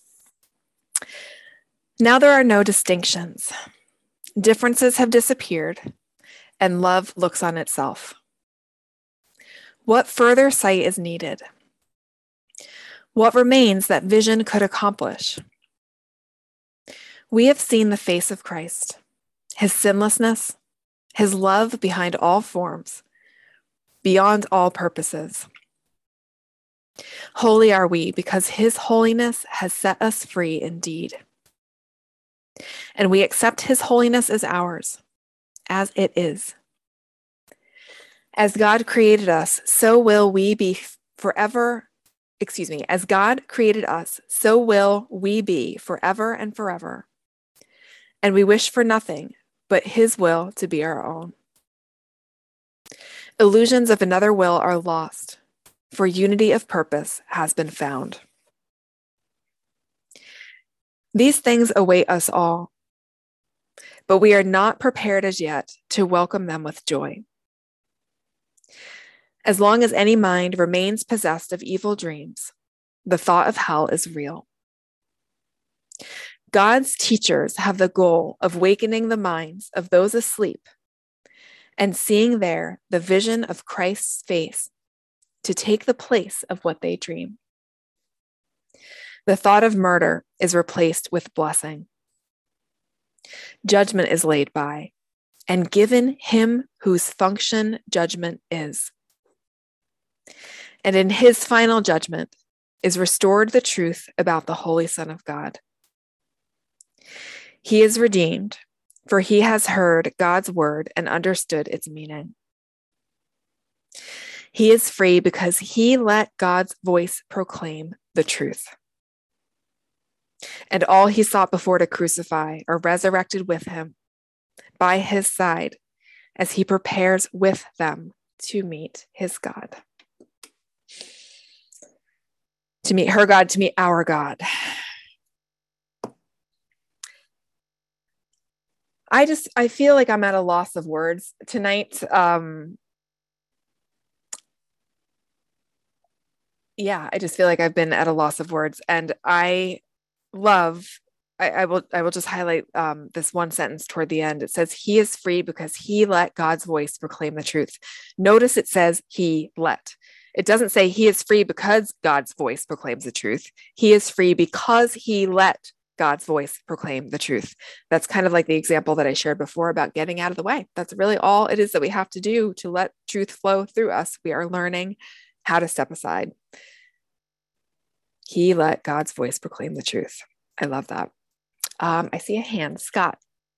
Now there are no distinctions. Differences have disappeared, and love looks on itself. What further sight is needed? What remains that vision could accomplish? We have seen the face of Christ, his sinlessness, his love behind all forms, beyond all purposes. Holy are we because his holiness has set us free indeed. And we accept his holiness as ours, as it is. As God created us, so will we be forever. Excuse me, as God created us, so will we be forever and forever. And we wish for nothing but his will to be our own. Illusions of another will are lost, for unity of purpose has been found. These things await us all, but we are not prepared as yet to welcome them with joy. As long as any mind remains possessed of evil dreams, the thought of hell is real. God's teachers have the goal of wakening the minds of those asleep and seeing there the vision of Christ's face to take the place of what they dream. The thought of murder is replaced with blessing. Judgment is laid by and given him whose function judgment is. And in his final judgment is restored the truth about the Holy Son of God. He is redeemed, for he has heard God's word and understood its meaning. He is free because he let God's voice proclaim the truth. And all he sought before to crucify are resurrected with him by his side as he prepares with them to meet his God. To meet her God, to meet our God. I just, I feel like I'm at a loss of words tonight. Um, yeah, I just feel like I've been at a loss of words, and I love, I, I will, I will just highlight um, this one sentence toward the end. It says, he is free because he let God's voice proclaim the truth. Notice it says he let. It doesn't say he is free because God's voice proclaims the truth. He is free because he let God's voice proclaim the truth. That's kind of like the example that I shared before about getting out of the way. That's really all it is that we have to do to let truth flow through us. We are learning how to step aside. He let God's voice proclaim the truth. I love that. Um, I see a hand. Scott.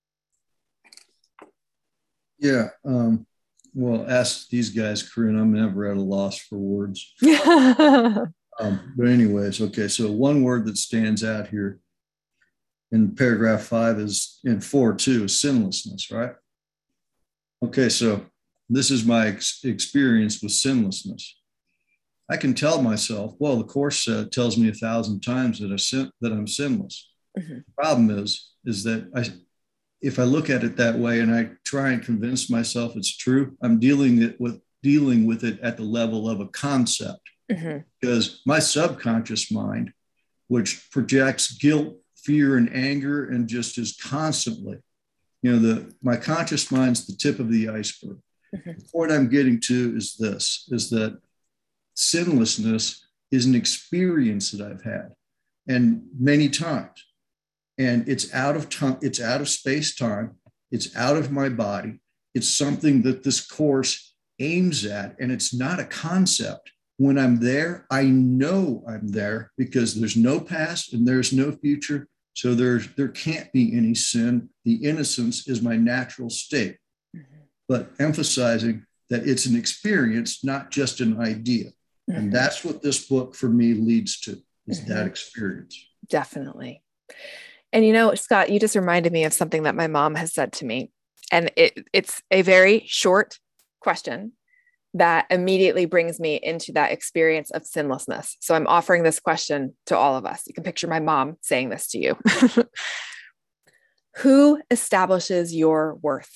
Yeah. Um, well, ask these guys, Corinne. I'm never at a loss for words. um, but anyways, okay. So one word that stands out here in paragraph five is in four too, is sinlessness, right? Okay, so this is my ex- experience with sinlessness. I can tell myself, well, the Course uh, tells me a thousand times that, I sin- that I'm sinless. Mm-hmm. The problem is, is that I, if I look at it that way and I try and convince myself it's true, I'm dealing it with dealing with it at the level of a concept. Mm-hmm. Because my subconscious mind, which projects guilt, fear, and anger, and just is constantly, you know, the my conscious mind's the tip of the iceberg. Mm-hmm. The point I'm getting to is this, is that sinlessness is an experience that I've had, and many times. And it's out of time, it's out of space-time, it's out of my body. It's something that this Course aims at, and it's not a concept. When I'm there, I know I'm there because there's no past and there's no future. So there's, there can't be any sin. The innocence is my natural state. Mm-hmm. But emphasizing that it's an experience, not just an idea. Mm-hmm. And that's what this book for me leads to, is mm-hmm. that experience. Definitely. And you know, Scott, you just reminded me of something that my mom has said to me. And it, it's a very short question that immediately brings me into that experience of sinlessness. So I'm offering this question to all of us. You can picture my mom saying this to you. Who establishes your worth?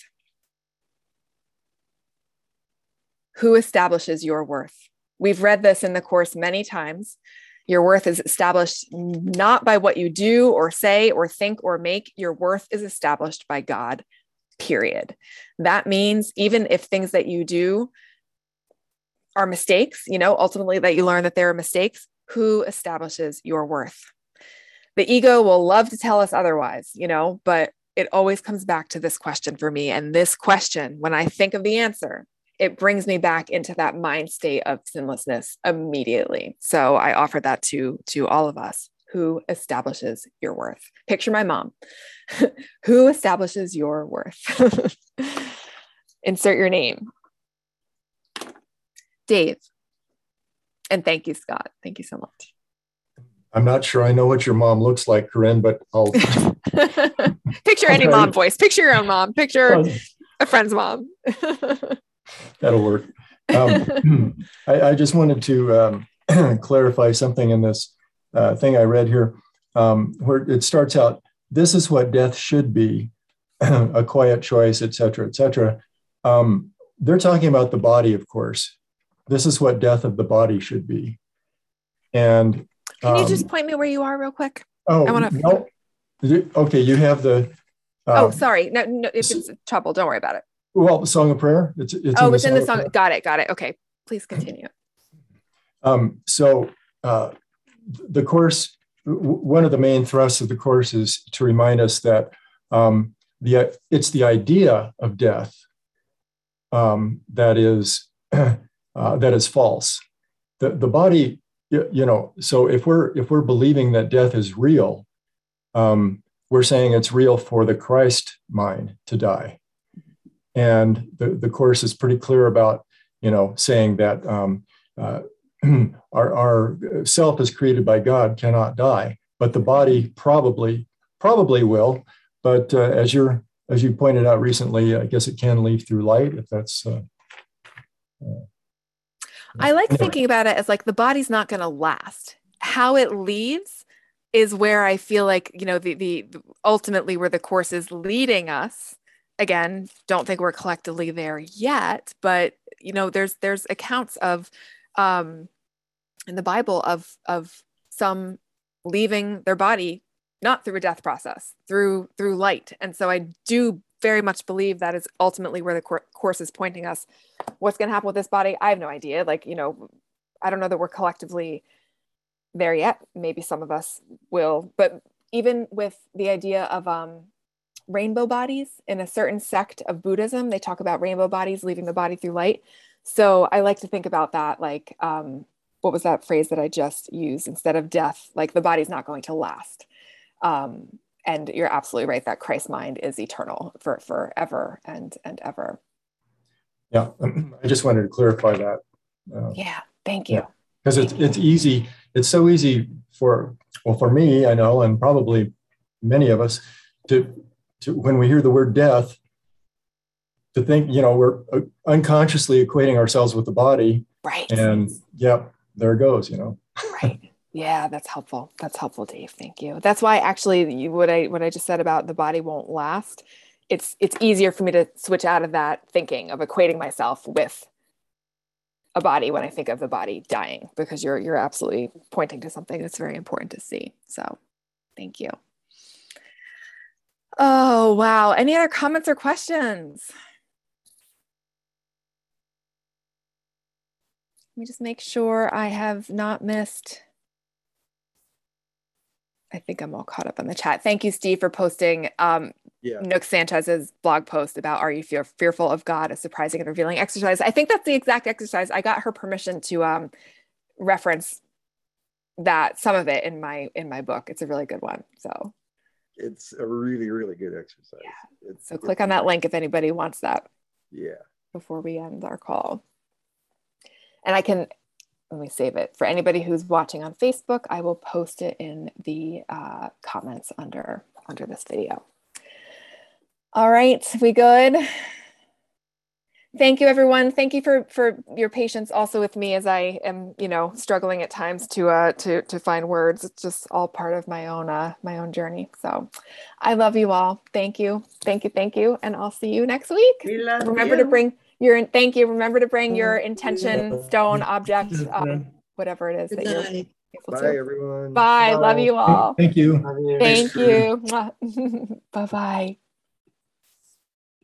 Who establishes your worth? We've read this in the Course many times. Your worth is established not by what you do or say or think or make. Your worth is established by God, period. That means even if things that you do are mistakes, you know, ultimately that you learn that there are mistakes, who establishes your worth? The ego will love to tell us otherwise, you know, but it always comes back to this question for me. And this question, when I think of the answer, it brings me back into that mind state of sinlessness immediately. So I offer that to, to all of us. Who establishes your worth? Picture my mom. Who establishes your worth? Insert your name. Dave. And thank you, Scott. Thank you so much. I'm not sure I know what your mom looks like, Corinne, but I'll picture any mom voice. Picture your own mom. Picture a friend's mom. That'll work. Um, I, I just wanted to um, clarify something in this uh, thing I read here. um, where it starts out, this is what death should be, a quiet choice, et cetera, et cetera. Um, they're talking about the body, of course. This is what death of the body should be. And can you um, just point me where you are real quick? Oh, I want to. no. Okay, you have the. Uh, oh, um, sorry. No, no, if it's trouble, don't worry about it. Well, Song of Prayer. It's, it's oh, in it's in the song. Prayer. Got it. Got it. Okay, please continue. Um, so uh, the course, one of the main thrusts of the course is to remind us that um, the it's the idea of death um, that is uh, that is false. The the body, you know. So if we're if we're believing that death is real, um, we're saying it's real for the Christ mind to die, and the the course is pretty clear about you know saying that. Um, uh, Our, our self is created by God, cannot die, but the body probably probably will. But uh, as you're as you pointed out recently, I guess it can leave through light if that's. Uh, uh, I like anyway. thinking about it as like the body's not going to last. How it leaves is where I feel like you know the the ultimately where the course is leading us. Again, don't think we're collectively there yet, but you know there's there's accounts of. Um, in the Bible of of some leaving their body not through a death process, through through light. And so I do very much believe that is ultimately where the cor- course is pointing us. What's going to happen with this body? I have no idea. Like, you know, I don't know that we're collectively there yet. Maybe some of us will, but even with the idea of um, rainbow bodies in a certain sect of Buddhism, they talk about rainbow bodies leaving the body through light. So I like to think about that, like, um, what was that phrase that I just used? Instead of death, like the body's not going to last. Um, and you're absolutely right that Christ's mind is eternal for forever and, and ever. Yeah, I just wanted to clarify that. Uh, yeah, thank you. Because yeah, it's it's easy. It's so easy for, well, for me, I know, and probably many of us, to, to when we hear the word death, to think, you know, we're unconsciously equating ourselves with the body. Right. And yeah, there it goes, you know. Right. Yeah, that's helpful. That's helpful, Dave. Thank you. That's why actually you, what I what I just said about the body won't last, it's it's easier for me to switch out of that thinking of equating myself with a body when I think of the body dying, because you're you're absolutely pointing to something that's very important to see. So thank you. Oh, wow. Any other comments or questions? Let me just make sure I have not missed. I think I'm all caught up on the chat. Thank you, Steve, for posting um, yeah. Nook Sanchez's blog post about Are You Fear- Fearful of God? A surprising and revealing exercise. I think that's the exact exercise. I got her permission to um, reference that, some of it in my in my book. It's a really good one. So it's a really, really good exercise. Yeah. It's, so it's, click on that link if anybody wants that. Yeah. Before we end our call. And I can, let me save it. For anybody who's watching on Facebook, I will post it in the uh, comments under, under this video. All right, we good? Thank you, everyone. Thank you for, for your patience also with me as I am, you know, struggling at times to, uh, to, to find words. It's just all part of my own, uh, my own journey. So I love you all. Thank you. Thank you. Thank you. And I'll see you next week. We love Remember you. to bring your, thank you. Remember to bring your intention, stone, object, um, whatever it is that you're able Bye, to. everyone. Bye. Bye. Love you all. Thank you. Thank you. Bye-bye.